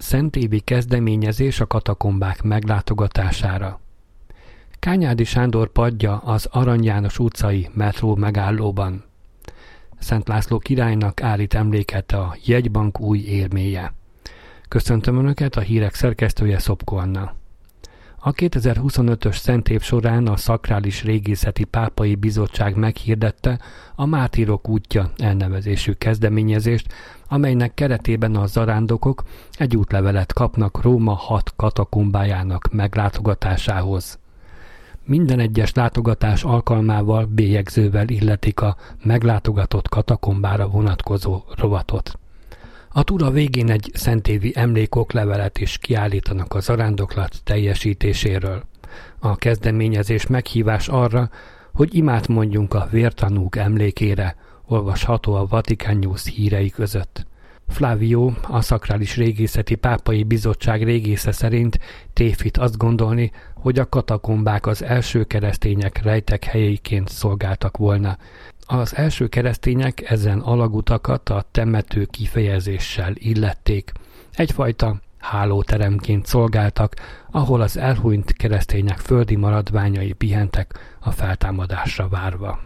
Szentévi kezdeményezés a katakombák meglátogatására. Kányádi Sándor padja az Arany János utcai metró megállóban. Szent László királynak állít emléket a jegybank új érméje. Köszöntöm Önöket, a hírek szerkesztője Szopko Anna. A 2025-ös Szentév során a Szakrális Régészeti Pápai Bizottság meghirdette a Mártírok útja elnevezésű kezdeményezést, amelynek keretében a zarándokok egy útlevelet kapnak Róma 6 katakombájának meglátogatásához. Minden egyes látogatás alkalmával bélyegzővel illetik a meglátogatott katakombára vonatkozó rovatot. A túra végén egy szentévi emlékoklevelet is kiállítanak a zarándoklat teljesítéséről. A kezdeményezés meghívás arra, hogy imát mondjunk a vértanúk emlékére, olvasható a Vatican News hírei között. Flavio, a Szakrális Régészeti Pápai Bizottság régésze szerint tévhit azt gondolni, hogy a katakombák az első keresztények rejtek helyeiként szolgáltak volna. Az első keresztények ezen alagutakat a temető kifejezéssel illették. Egyfajta hálóteremként szolgáltak, ahol az elhunyt keresztények földi maradványai pihentek a feltámadásra várva.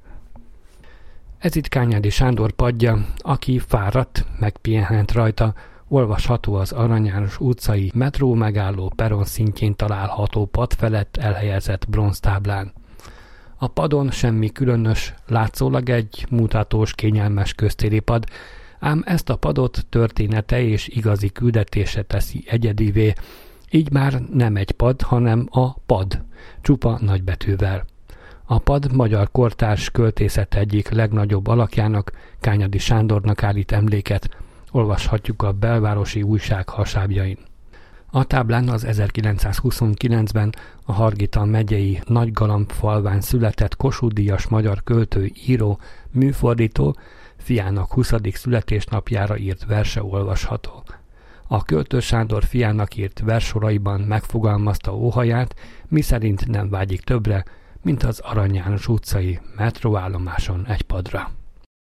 Ez itt Kányádi Sándor padja, aki fáradt, megpihenhet rajta, olvasható az Arany János utcai metró megálló peron szintjén található pad felett elhelyezett bronztáblán. A padon semmi különös, látszólag egy mutatós, kényelmes köztéri pad, ám ezt a padot története és igazi küldetése teszi egyedivé, így már nem egy pad, hanem a pad, csupa nagybetűvel. A pad magyar kortárs költészet egyik legnagyobb alakjának, Kányádi Sándornak állít emléket, olvashatjuk a belvárosi újság hasábjain. A táblán az 1929-ben a Hargita megyei Nagygalambfalván született Kossuth-díjas magyar költő, író, műfordító, fiának 20. születésnapjára írt verse olvasható. A költő Sándor fiának írt versoraiban megfogalmazta óhaját, miszerint nem vágyik többre, mint az Arany János utcai metróállomáson egy padra.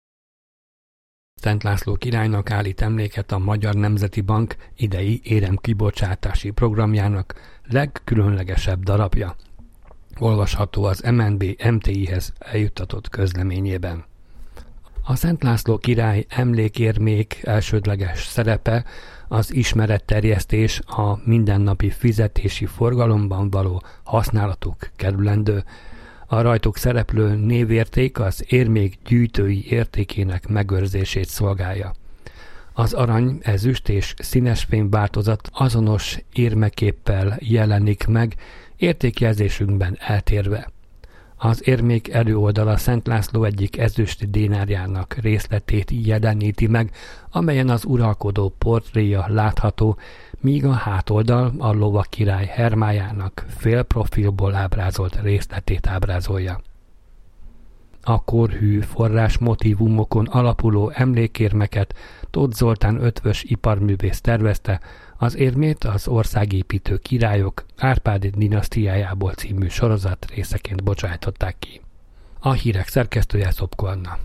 Szent László királynak állít emléket a Magyar Nemzeti Bank idei éremkibocsátási programjának legkülönlegesebb darabja. Olvasható az MNB MTI-hez eljuttatott közleményében. A Szent László király emlékérmék elsődleges szerepe az ismeretterjesztés, a mindennapi fizetési forgalomban való használatuk kerülendő. A rajtuk szereplő névérték az érmék gyűjtői értékének megőrzését szolgálja. Az arany, ezüst és színesfém változat azonos érmeképpel jelenik meg, értékjelzésünkben eltérve. Az érmék előoldala Szent László egyik ezüst dénárjának részletét jeleníti meg, amelyen az uralkodó portréja látható, míg a hátoldal a lovak király hermájának félprofilból ábrázolt részletét ábrázolja. A korhű forrás motívumokon alapuló emlékérmeket Tóth Zoltán ötvös iparművész tervezte, az érmét az Országépítő királyok Árpád dinasztiájából című sorozat részeként bocsájtották ki. A hírek szerkesztője Szopko Anna.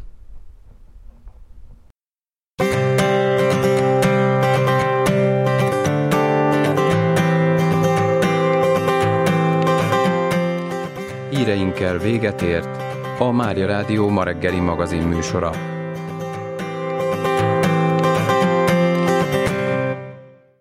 Híreinkkel véget ért a Mária Rádió ma reggeli magazin műsora.